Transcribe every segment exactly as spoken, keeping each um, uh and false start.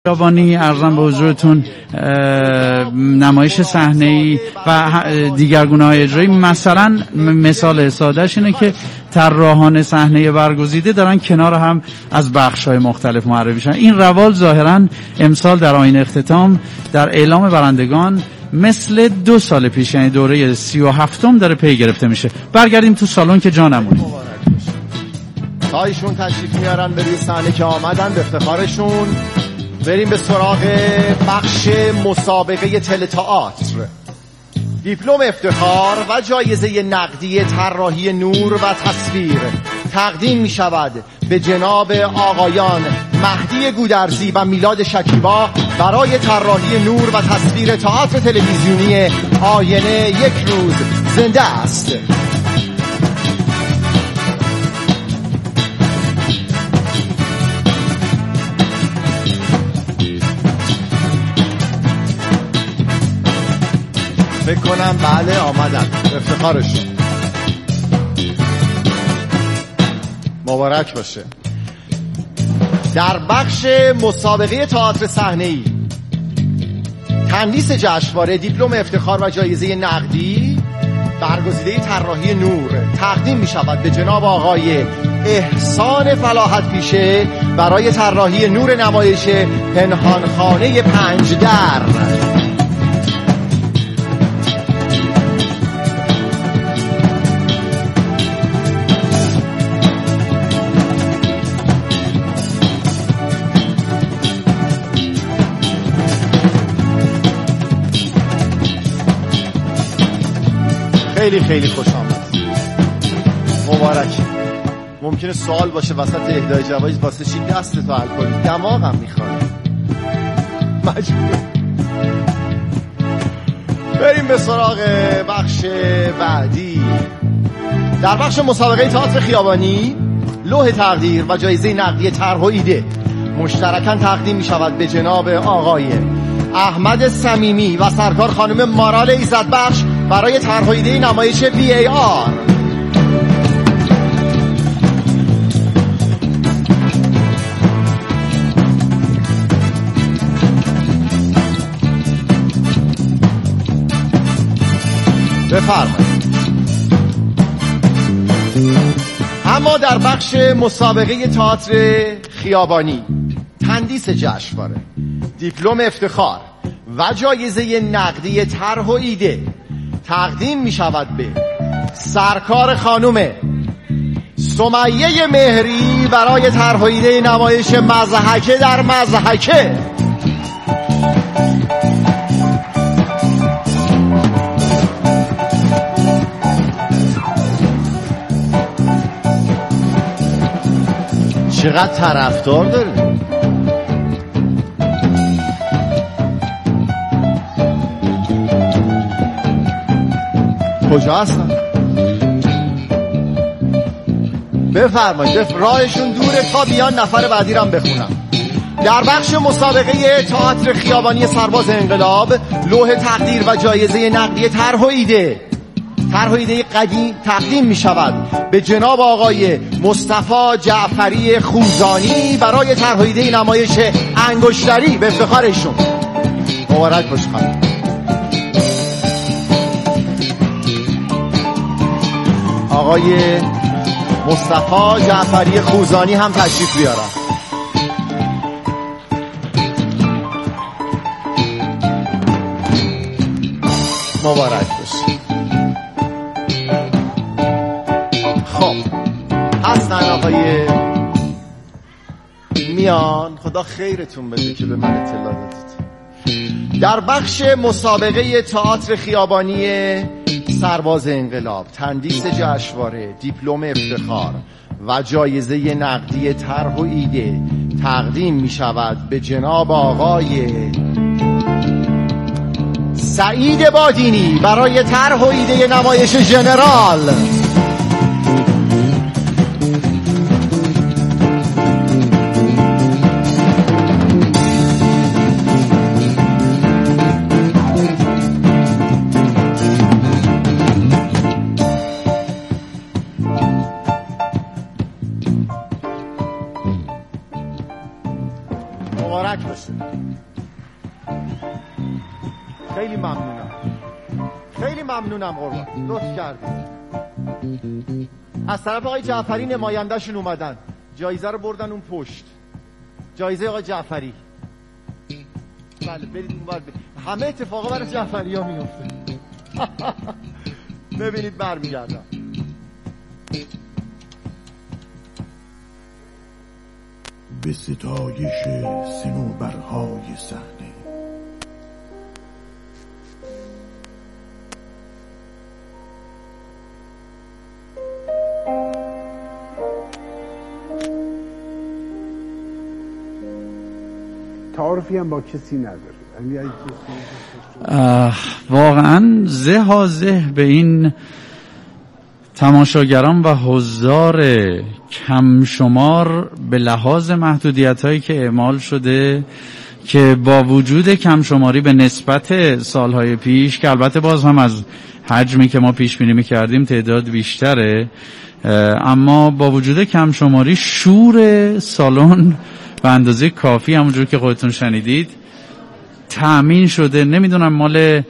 خیابانی ارزم به حضورتون نمایش صحنه‌ای و دیگرگونه‌های اجرایی، مثلا مثال سادهش اینه که طراحان صحنه برگزیده دارن کنار هم از بخش‌های مختلف معرفی میشن. این روال ظاهراً امسال در آیین اختتام در اعلام برندگان مثل دو سال پیش، یعنی دوره سی و هفتم داره پی گرفته میشه. برگردیم تو سالن که جا نمونه. تا ایشون تشریف میارن به روی صحنه که آمدن، به افتخارشون بریم به سراغ بخش مسابقه تئاتر. دیپلم افتخار و جایزه نقدی طراحی نور و تصویر تقدیم می شود به جناب آقایان مهدی گودرزی و میلاد شکیبا برای طراحی نور و تصویر تئاتر تلویزیونی آینه یک روز زنده است. فکر کنم بله آمدن، افتخارشون مبارک باشه. در بخش مسابقه تئاتر صحنه‌ای تندیس جشنواره دیپلم افتخار و جایزه نقدی برگزیده طراحی نور تقدیم می شود به جناب آقای احسان فلاحت پیشه برای طراحی نور نمایش پنهانخانه پنج در. خیلی خیلی خوش آمد، مبارک. ممکنه سوال باشه وسط اهدای جوایز واسه چی دستتو حل کنی، دماغم میخواد، مجبور. بریم به سراغ بخش بعدی. در بخش مسابقه تئاتر خیابانی لوح تقدیر و جایزه نقدی طرح و ایده مشترکاً تقدیم می شود به جناب آقای احمد صمیمی و سرکار خانم مارال ایزدبخش برای طرح و ایده نمایش وی ای آر. بفرمایید. اما در بخش مسابقه تئاتر خیابانی تندیس جشنواره دیپلم افتخار و جایزه نقدی طرح و ایده تقدیم می شود به سرکار خانم سمیه مهری برای طرح و ایده نمایش مضحکه در مضحکه. چقدر طرفدار داره. کجا هستن؟ بفرمایید. راهشون دوره، تا بیان نفر بعدی رو هم بخونم. در بخش مسابقه تئاتر خیابانی سرباز انقلاب لوح تقدیر و جایزه نقدی طرح و ایده طرح و ایده قدیم تقدیم می شود به جناب آقای مصطفی جعفری خوزانی برای طرح و ایده نمایش انگشتری. به افتخارشون مبارک باشه. آقای مصطفی جعفری خوزانی هم تشریف بیارن. مبارک باشه. خب هستن آقای میان، خدا خیرتون بده که به من اطلاع دادید. در بخش مسابقه تئاتر خیابانی سرباز انقلاب تندیس جشنواره دیپلم افتخار و جایزه نقدی طرح و ایده تقدیم می شود به جناب آقای سعید بادینی برای طرح و ایده نمایش ژنرال. مبارک باشه. خیلی ممنونم، خیلی ممنونم قربان، لطف کردید. از طرف آقای جعفری نمایندهشون اومدن، جایزه رو بردن اون پشت، جایزه آقای جعفری. بله برید اون ور، همه اتفاقا برای جعفری ها میفته. ببینید برمیگردم. به ستایش صنوبرهای صحنه تعارفی هم با کسی نداره. واقعا زه ها زه به این تماشاگران و حضار کم شمار به لحاظ محدودیت هایی که اعمال شده که با وجود کم شماری به نسبت سالهای پیش که البته باز هم از حجمی که ما پیش بینی می‌کردیم تعداد بیشتره، اما با وجود کم شماری شور سالن به اندازه کافی همونجور که خودتون شنیدید تأمین شده. نمیدونم مال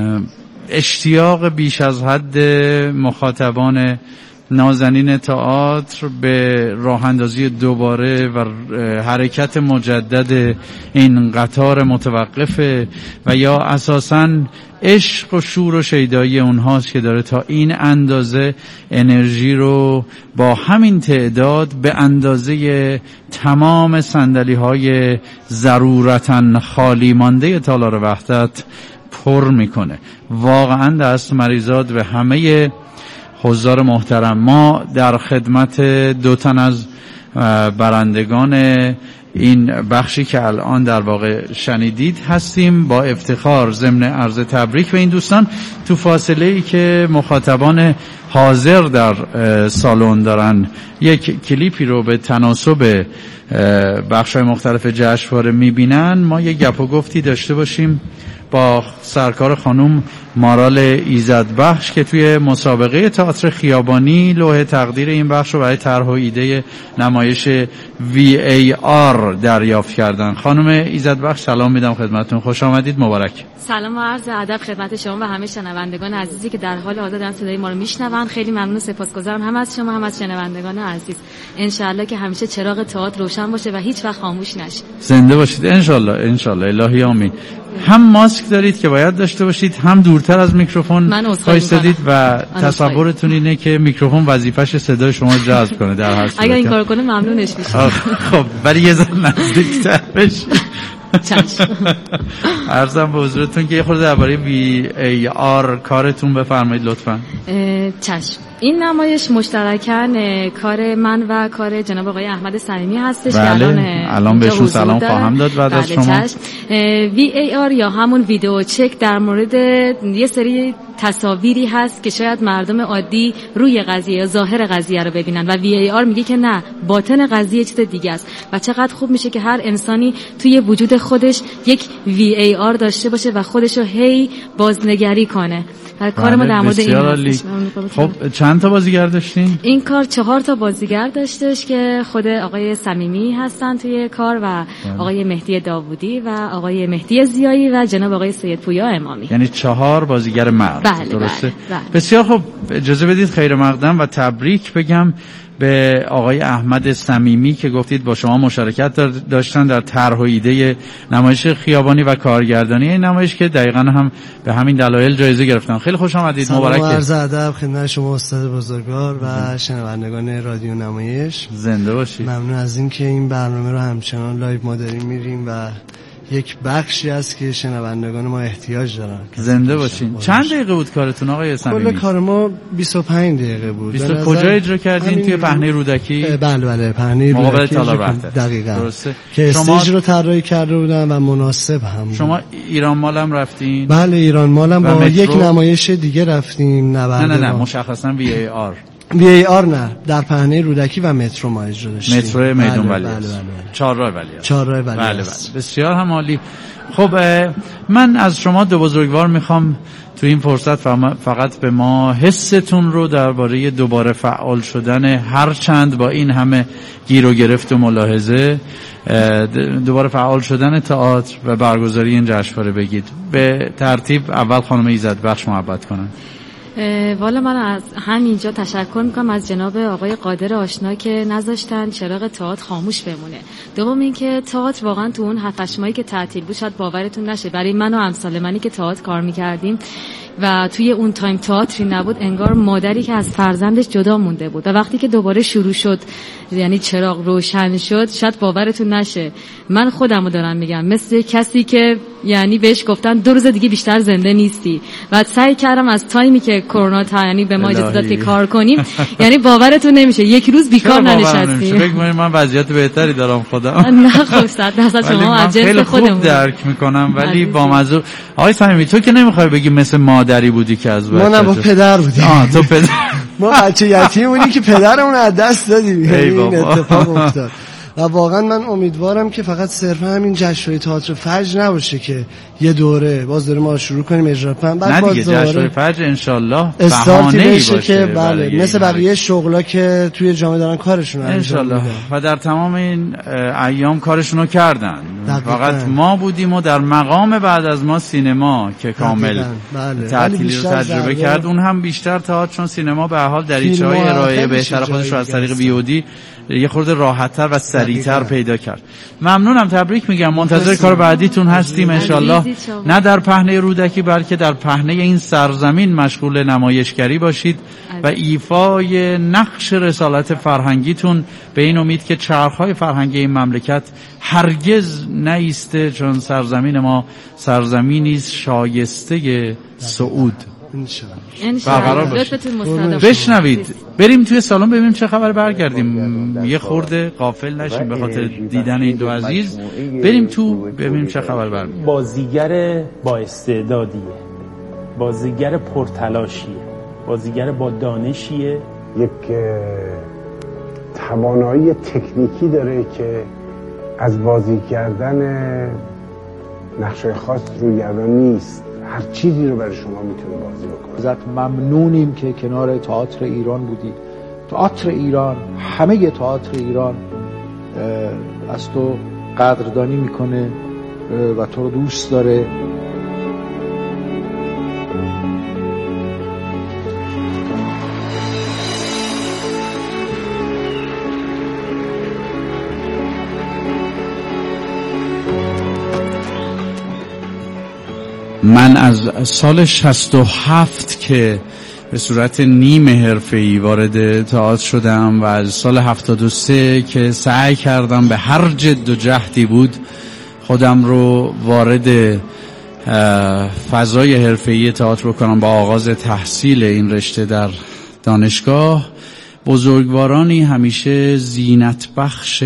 اشتیاق بیش از حد مخاطبان نازنین تئاتر به راه اندازی دوباره و حرکت مجدد این قطار متوقفه و یا اساساً عشق و شور و شیدایی اونهاست که داره تا این اندازه انرژی رو با همین تعداد به اندازه تمام صندلی های ضرورتاً خالی مانده تالار وحدت پر میکنه. واقعا دست مریزاد به همه حضار محترم. ما در خدمت دو تن از برندگان این بخشی که الان در واقع شنیدید هستیم. با افتخار ضمن عرض تبریک به این دوستان تو فاصله ای که مخاطبان حاضر در سالن دارن یک کلیپی رو به تناسب بخش‌های مختلف جشنواره میبینن، ما یک گپ و گفتی داشته باشیم با سرکار خانم مارال ایزدبخش که توی مسابقه تئاتر خیابانی لوح تقدیر این بخش رو برای طرح و ایده نمایش وی ای آر دریافت کردن. خانم ایزدبخش سلام میدم خدمتتون، خوش آمدید، مبارک. سلام و عرض ادب خدمت شما و همه شنوندگان عزیزی که در حال حاضر دارن صدای ما رو میشنون. خیلی ممنون و سپاسگزارم هم از شما هم از شنوندگان عزیز. ان شاء الله که همیشه چراغ تئاتر روشن باشه و هیچ وقت خاموش نشه. زنده باشید ان شاء الله، ان شاء الله، الهی آمین. هم ماسک دارید که باید داشته باشید، هم دورتر از میکروفون وایسادید و تصورتون اینه که میکروفون وظیفش صدای شما جذب کنه در هر صورت. اگر این کارو کنه ممنونش میشم. خب ولی یه ذره نزدیک‌تر بشید. عرضم به حضورتون که یه خورده درباره وی ای آر کارتون بفرمایید لطفاً. چشم. این نمایش مشترکاً کار من و کار جناب آقای احمد صمیمی هستش. بله. الان الان بهشون سلام خواهم داد بعد از بله شما. وی ای آر یا همون ویدیو چک در مورد یه سری تصاویری هست که شاید مردم عادی روی قضیه یا ظاهر قضیه رو ببینن و وی ای آر میگه که نه، باطن قضیه چیز دیگه است و چقدر خوب میشه که هر انسانی توی وجود خودش یک وی ای آر داشته باشه و خودش رو هی بازنگری کنه. و کار ما در مورد این هستش. خب چند تا بازیگر داشتین؟ این کار چهار تا بازیگر داشتش که خود آقای صمیمی هستن توی کار و آقای مهدی داوودی و آقای مهدی زیایی و جناب آقای سید پویا امامی. یعنی چهار بازیگر مرد. بله درسته؟ بله بله. بسیار خوب، اجازه بدید خیر مقدم و تبریک بگم به آقای احمد صمیمی که گفتید با شما مشارکت داشتن در طرح و ایده نمایش خیابانی و کارگردانی این نمایش که دقیقاً هم به همین دلایل جایزه گرفتن. خیلی خوش آمدید، مبارک. سلام و عرض ادب خدمت شما استاد بزرگوار و شنوندگان رادیو نمایش. زنده باشید. ممنون از این که این برنامه رو همچنان لایو ما داریم میریم و یک بخشی است که شنوندگان ما احتیاج دارن. زنده باشین. چند دقیقه بود کارتون آقای صمیمی؟ کل کار ما بیست و پنج دقیقه بود. بیست کجا اجرا کردین؟ توی پهنه رودکی؟ بله بله، پهنه رودکی مقابل تالار وحدت. دقیقاً. درسته. که استیج رو طراحی کرده بودن و مناسب هم. شما ایران مال هم رفتین؟ بله ایران مال هم با یک نمایش دیگه رفتیم. نه نه نه مشخصاً وی ای آر. وی ای آر نه، در پهنه رودکی و مترو ما اجرا داشتیم. مترو میدون ولی. بله بله. چهارراه ولی. چهارراه ولی. بله بله. بسیار هم عالی. خب من از شما دو بزرگوار میخوام تو این فرصت فقط به ما حستون رو درباره دوباره فعال شدن، هر چند با این همه گیر و گرفت و ملاحظه، دوباره فعال شدن تئاتر و برگزاری این جشنواره بگید. به ترتیب اول خانم ایزدبخش محبت کنن. والا من از همینجا تشکر میکنم از جناب آقای قادر آشنا که نذاشتن چراغ تئاتر خاموش بمونه. دوم اینکه تئاتر واقعا تو اون هفت هشت ماهی که تعطیل بود شاید باورتون نشه، برای من و امثال منی که تئاتر کار میکردیم و توی اون تایم تئاتری نبود، انگار مادری که از فرزندش جدا مونده بود. و وقتی که دوباره شروع شد، یعنی چراغ روشن شد، شاید باورتون نشه، من خودمو دارم میگم، مثل کسی که یعنی بهش گفتن دو روز دیگه بیشتر زنده نیستی و سعی کردم از تایمی که کرونا تا یعنی به ما اجازه داد که کار کنیم، یعنی باورتون نمیشه یک روز بیکار ننشستیم. فکر کنم من وضعیت بهتری دارم خودم. نه خب صد درصد شما از جنس خودمون درک میکنم، ولی با مزه. آقای صمیمی تو که نمیخوای بگی مثل مادری بودی که از بچه؟ ما نه با پدر بودیم. آه تو پدر. ما بچه یتیم بودیم که پدرمون از دست دادیم. این اتفاق افتاد. و واقعا من امیدوارم که فقط صرفا همین جشنواره تئاتر فجر نباشه که یه دوره باز داره ما شروع کنیم اجرا کنیم، بعد باز دوره جشنواره فجر ان شاء الله استارتی بشه که بله مثل بقیه شغلا که توی جامعه دارن کارشون ان شاء الله و در تمام این ایام کارشون رو کردن. فقط ما بودیم و در مقام بعد از ما سینما که کامل بله. تعطیلی رو تجربه کرد، اون هم بیشتر تئاتر، چون سینما به هر حال دریچه‌های ارائه بهتر خودش رو از طریق وی او دی یه خورده راحت‌تر و سریع‌تر پیدا کرد. ممنونم، تبریک میگم، منتظر کار بعدیتون هستیم انشالله. نه در پهنه رودکی بلکه در پهنه این سرزمین مشغول نمایشگری باشید و ایفای نقش رسالت فرهنگیتون، به این امید که چرخ‌های فرهنگی این مملکت هرگز نایسته، چون سرزمین ما سرزمینی است شایسته صعود. برقرار باشه. بشنوید، بریم توی سالن ببینیم چه خبر، برگردیم یه خورده غافل نشیم به خاطر دیدن این دو عزیز. بریم تو ببینیم چه خبر برمیاد. بازیگر با استعدادیه، بازیگر پرتلاشیه، بازیگر با دانشیه، یک توانایی تکنیکی داره که از بازی کردن نقشه خاص رویگردان نیست، هر چیزی رو برای شما میتونه بازی بکنه. ازت ممنونیم که کنار تئاتر ایران بودی. تئاتر ایران، همه تئاتر ایران از تو قدردانی میکنه و تو رو دوست داره. من از سال شصت و هفت که به صورت نیمه حرفه‌ای وارد تئاتر شدم و از سال هفتاد و سه که سعی کردم به هر جد و جهدی بود خودم رو وارد فضای حرفه‌ای تئاتر بکنم با آغاز تحصیل این رشته در دانشگاه، بزرگوارانی همیشه زینت بخش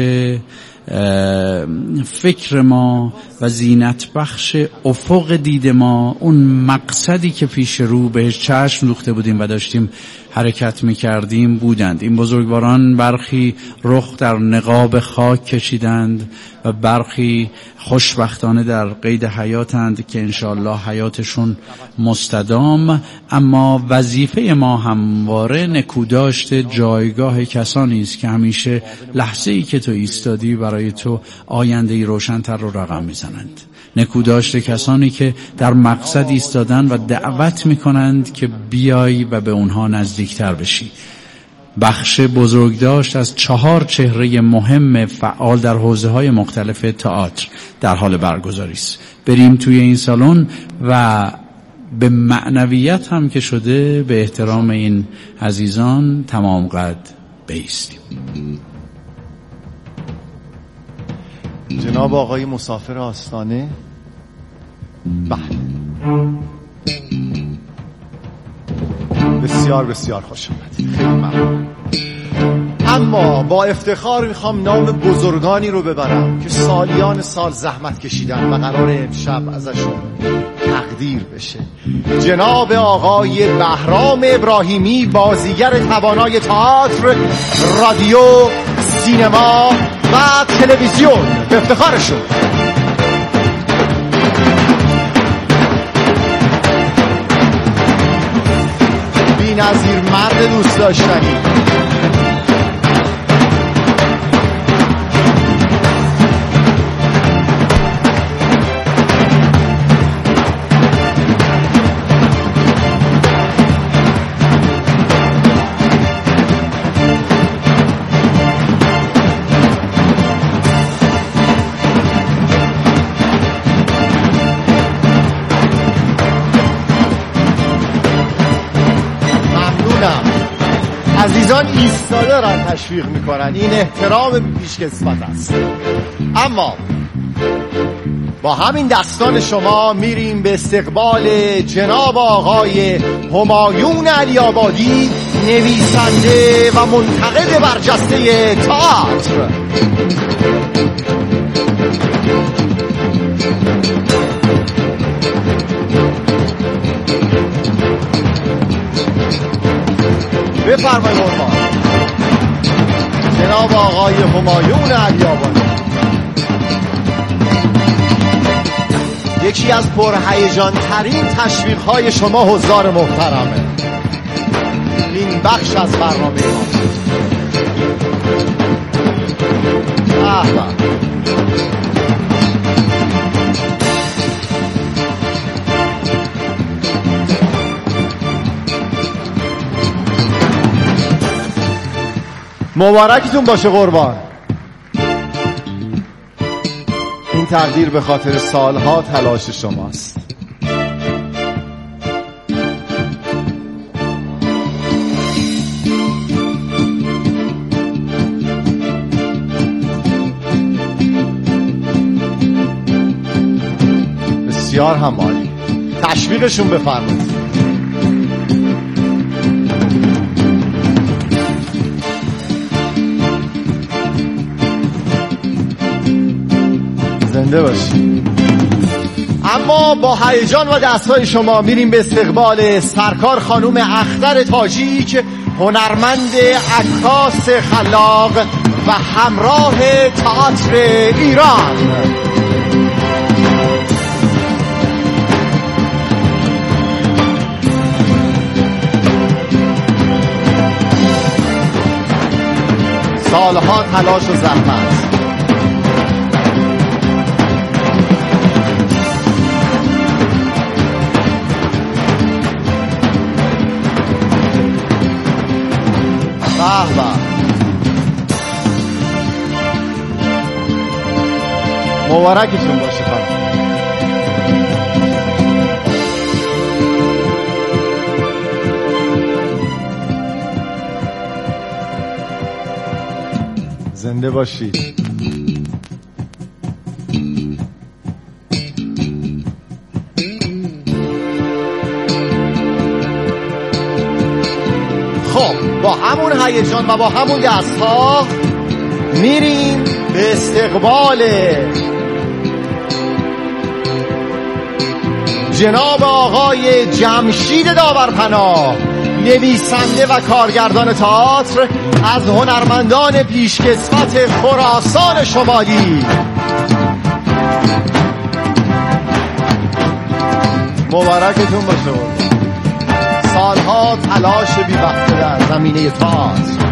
فکر ما و زینت بخش افق دید ما، اون مقصدی که پیش رو بهش چشم دوخته بودیم و داشتیم حرکت میکردیم بودند. این بزرگواران برخی رخ در نقاب خاک کشیدند و برخی خوشبختانه در قید حیاتند که انشاءالله حیاتشون مستدام، اما وظیفه ما همواره نکوداشت جایگاه کسانی است که همیشه لحظه‌ای که تو ایستادی برای تو آینده‌ای روشن‌تر رو رقم میزنند. نکوداشت کسانی که در مقصد ایستادن و دعوت میکنند که بیای و به اونها نزدیکتر بشی. بخش بزرگداشت از چهار چهره مهم فعال در حوزه‌های مختلف تئاتر در حال برگزاری است. بریم توی این سالن و به معنویت هم که شده به احترام این عزیزان تمام قد بایستیم. جناب آقای مسافر آستانه، بله، بسیار بسیار خوش آمدید، خیلی ممنون. اما با افتخار میخوام نام بزرگانی رو ببرم که سالیان سال زحمت کشیدن و قرار امشب ازشون تقدیر بشه. جناب آقای بهرام ابراهیمی، بازیگر توانای تئاتر، رادیو، سینما و تلویزیون، به افتخارشون. بی‌نظیر، مرد دوست داشتنی. عزیزان ایستاده دارن تشویق میکنن، این احترام پیشکسوت است. اما با همین دستان شما میریم به استقبال جناب آقای همایون علی‌آبادی، نویسنده و منتقد برجسته تئاتر. بفرمایید قربان جناب آقای همایون علی‌آبادی. یکی از پرهیجان ترین تشویق های شما حضار محترمه این بخش از برنامه ما. احمد مبارکتون باشه قربان. این تقدیر به خاطر سالها تلاش شماست. بسیار هم عالی. تشویقشون بفرمایید. زنده باشی. اما با هیجان و دستای شما میریم به استقبال سرکار خانم اختر تاجیک، هنرمند عکاس خلاق و همراه تئاتر ایران. سالها تلاش و زحمت. مبارکتون باشه خانم. زنده باشی. خب با همون هیجان و با همون دست‌ها میریم به استقبال جناب آقای جمشید داورپناه، نویسنده و کارگردان تئاتر از هنرمندان پیشکسوت خراسان شمالی. مبارکتون باشه. سالها تلاش بی‌وقفه در زمینه تئاتر.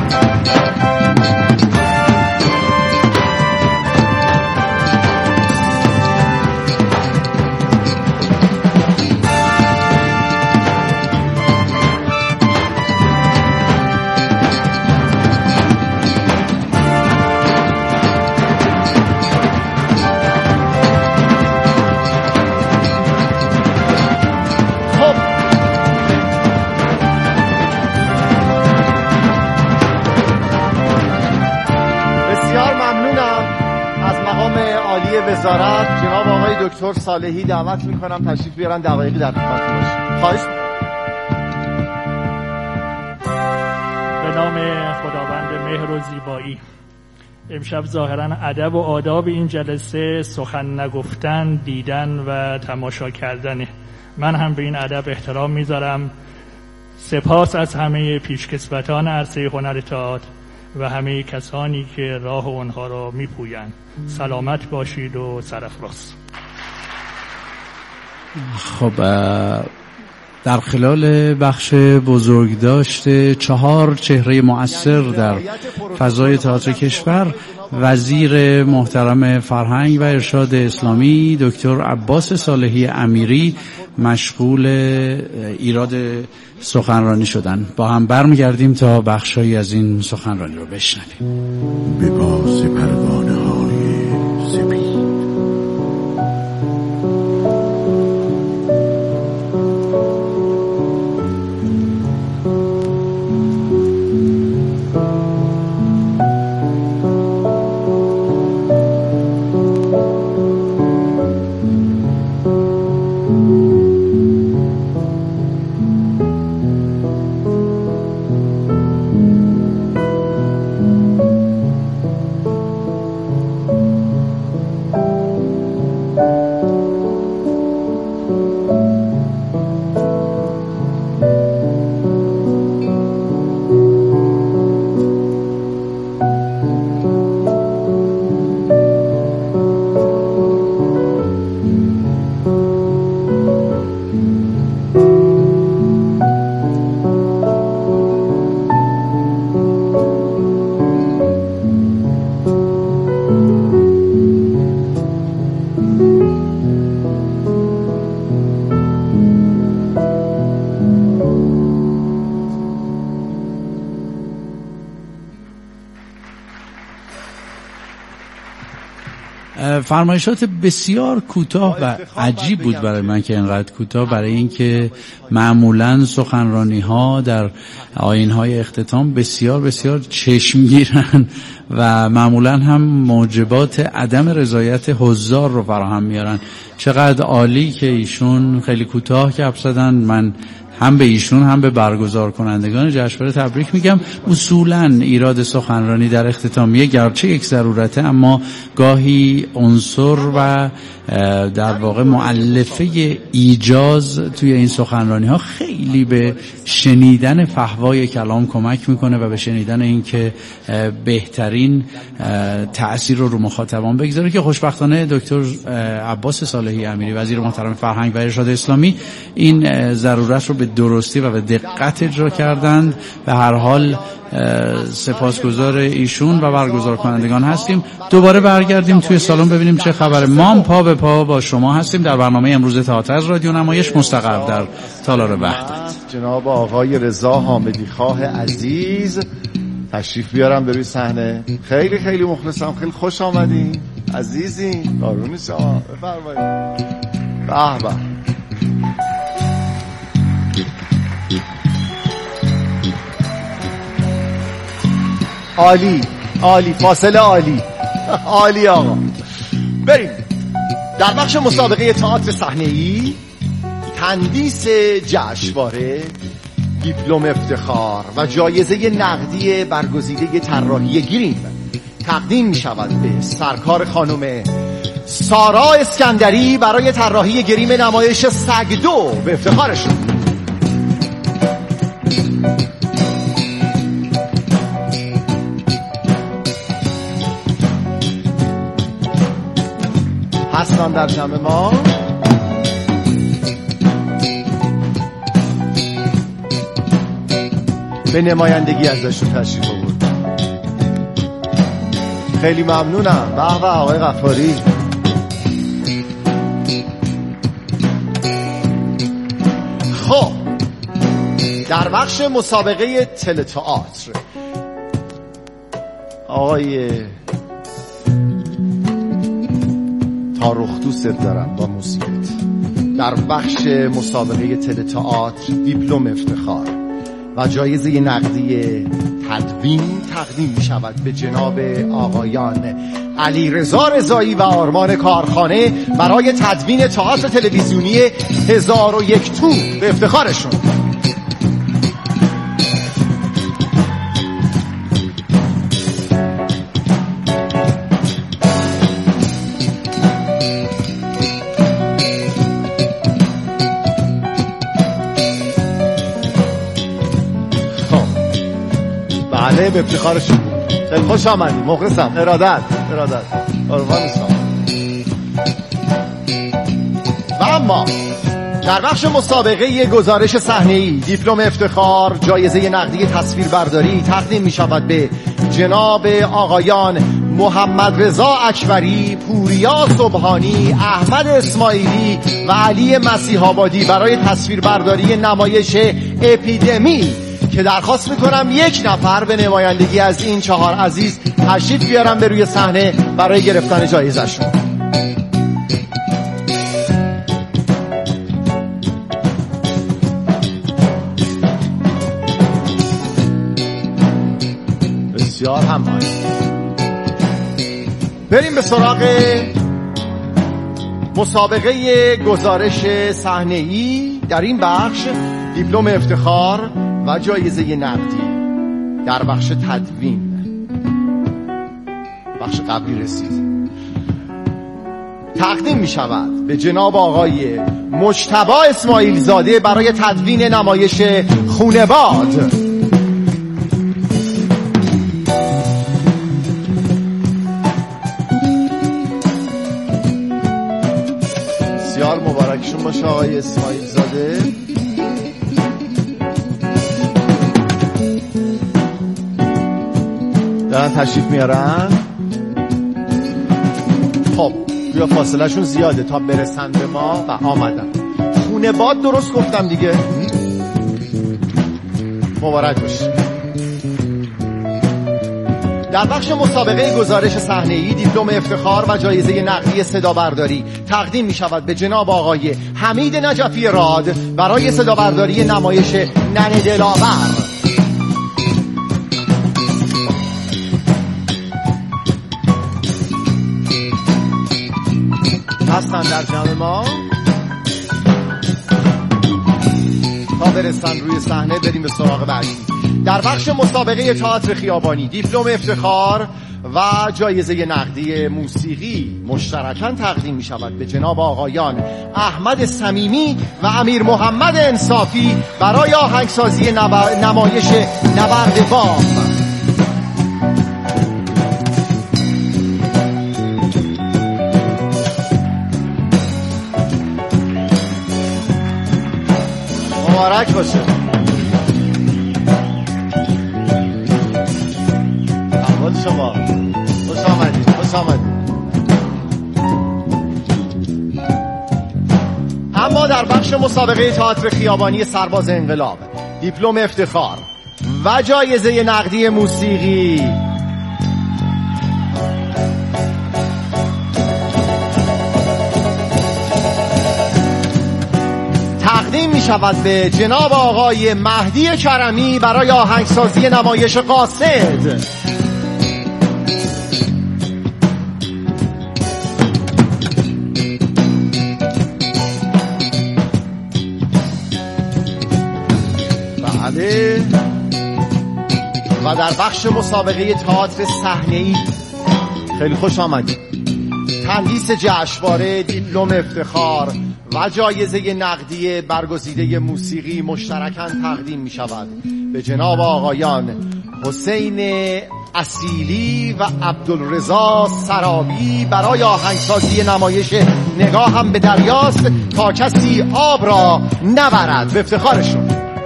وزارت جناب آقای دکتر صالحی دعوت میکنم تشریف بیارن دقایقی در خدمتتون باشیم. خواهش. به نام خداوند مهر و زیبایی. امشب ظاهرا ادب و آداب این جلسه سخن نگفتن، دیدن و تماشا کردنه. من هم به این ادب احترام میذارم. سپاس از همه پیشکسوتان عرصه هنر تئاتر و همه کسانی که راه اونها را میپویند. سلامت باشید و سرافراز. خب در خلال بخش بزرگ داشته چهار چهره مؤثر در فضای تئاتر کشور، وزیر محترم فرهنگ و ارشاد اسلامی دکتر عباس صالحی امیری مشغول ایراد سخنرانی شدن. با هم برمیگردیم تا بخشایی از این سخنرانی رو بشنویم. به پاس پروانه های سپید فرمایشات بسیار کوتاه و عجیب بود برای من که اینقدر کوتاه، برای اینکه معمولاً سخنرانی‌ها در آیین‌های اختتام بسیار بسیار چشمگیرن و معمولاً هم موجبات عدم رضایت حضار رو فراهم میارن. چقدر عالی که ایشون خیلی کوتاه گپ زدن. من هم به ایشون هم به برگزار کنندگان جشنواره تبریک میگم. اصولاً ایراد سخنرانی در اختتامیه گرچه یک ضرورته، اما گاهی عنصر و در واقع مؤلفه ایجاز توی این سخنرانی ها خیلی به شنیدن فحوای کلام کمک میکنه و به شنیدن این که بهترین تأثیر رو رو مخاطبان بگذاره، که خوشبختانه دکتر عباس صالحی امیری وزیر محترم فرهنگ و ارشاد اسلامی این ضرورت رو به درستی و به دقت اجرا کردند. به هر حال سپاسگزار ایشون و برگزار کنندگان هستیم. دوباره برگردیم توی سالن ببینیم چه خبره. ما هم پا به پا با شما هستیم در برنامه امروز تئاتر از رادیو نمایش مستقر در تالار وحدت. جناب آقای رضا حامدی خواه عزیز تشریف بیارم به روی صحنه. خیلی خیلی مخلصم، خیلی خوش آمدین عزیزین. قربون شما، بفرمایید. به به. عالی عالی، فاصله عالی عالی آقا. بریم در بخش مسابقه تئاتر صحنه‌ای. تندیس جشنواره، دیپلم افتخار و جایزه نقدی برگزیده طراحی گریم تقدیم می شود به سرکار خانم سارا اسکندری برای طراحی گریم نمایش سگدو به افتخارشون. هستن در جمع ما. به نمایندگی ازشون تشریف آورد. خیلی ممنونم. به به آقای غفاری. خب در بخش مسابقه تئاتر آقای تارخ دوست دارم با موسیقیت. در بخش مسابقه تئاتر دیپلم افتخار و جایزه نقدی تدوین تقدیم می شود به جناب آقایان علی رضا رضایی و آرمان کارخانه برای تدوین تئاتر تلویزیونی هزار و یک تو به افتخارشون. بله به افتخارشون. خیلی خوش آمدی، مخلصم. ارادت ارادت قربان شما. و اما در بخش مسابقه گزارش صحنه‌ای دیپلم افتخار جایزه نقدی تصویربرداری تقدیم می شود به جناب آقایان محمد رضا اکبری، پوریا سبحانی، احمد اسماعیلی و علی مسیح آبادی برای تصویربرداری نمایش اپیدمی که درخواست میکنم یک نفر به نمایندگی از این چهار عزیز تشریف بیارم به روی صحنه برای گرفتن جایزه‌شون. بسیار هم عالی. بریم به سراغ مسابقه گزارش صحنه‌ای. در این بخش دیپلم افتخار و جایزه نقدی در بخش تدوین، بخش قبلی رسید، تقدیم می شود به جناب آقای مجتبی اسماعیل زاده برای تدوین نمایش خونباد. بسیار مبارکشون باشه آقای اسماعیل زاده. دارن تشریف میارن. خب بیا فاصله شون زیاده تا برسن به ما و آمدن. خونه باد درست گفتم دیگه. مبارک باشه. در بخش مسابقه گزارش صحنه‌ای دیپلم افتخار و جایزه نقدی صدا برداری تقدیم می شود به جناب آقای حمید نجفی راد برای صدا برداری نمایش ننه دلاور. هستن در جمع ما تا برسن روی صحنه. بریم به سراغ بعدی. در بخش مسابقه تئاتر خیابانی دیپلم افتخار و جایزه نقدی موسیقی مشترکاً تقدیم می شود به جناب آقایان احمد صمیمی و امیر محمد انصافی برای آهنگسازی نبر... نمایش نبرد بام. مبارک باشه. احوال شما، خوش آمدید. خوش آمدید. اما در بخش مسابقه تئاتر خیابانی سرباز انقلاب دیپلم افتخار و جایزه نقدی موسیقی تقدیم می شود به جناب آقای مهدی کرمی برای آهنگسازی نمایش قاصد. بله. و در بخش مسابقه تئاتر صحنه‌ای خیلی خوش آمدید. تندیس جشنواره دیپلم افتخار و جایزه نقدی برگزیده موسیقی مشترکاً تقدیم می شود به جناب آقایان حسین اصیلی و عبدالرضا سرابی برای آهنگسازی نمایش نگاه هم به دریاست تا کسی آب را نبرد. به افتخارشون.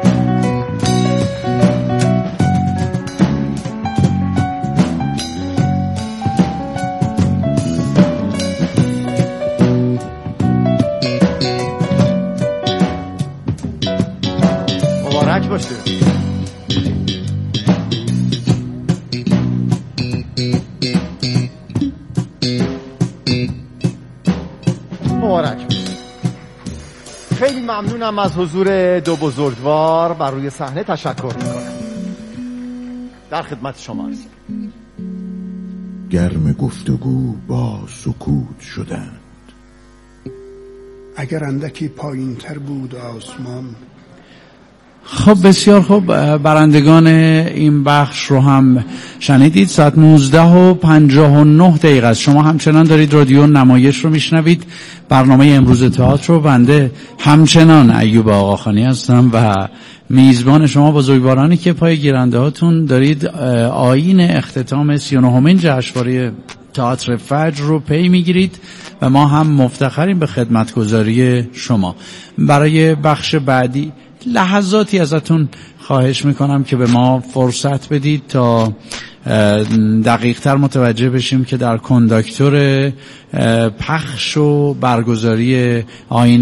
مبارک باشه. مبارک. خیلی ممنونم از حضور دو بزرگوار بر روی صحنه. تشکر میکنم. در خدمت شما هستم. گرم گفتگو با سکوت شدند. اگر اندکی پایین تر بود آسمان. خب بسیار خوب، برندگان این بخش رو هم شنیدید. ساعت نوزده و پنجاه و نه دقیقه است. شما همچنان دارید رادیو نمایش رو میشنوید. برنامه امروز تئاتر رو بنده همچنان ایوب آقاخانی هستم و میزبان شما بزرگوارانی که پای گیرنده هاتون دارید آیین اختتام سی و نهمین جشنواره تئاتر فجر رو پی میگیرید و ما هم مفتخریم به خدمتگزاری شما. برای بخش بعدی لحظاتی ازتون خواهش میکنم که به ما فرصت بدید تا دقیق تر متوجه بشیم که در کنداکتور پخش و برگزاری آیین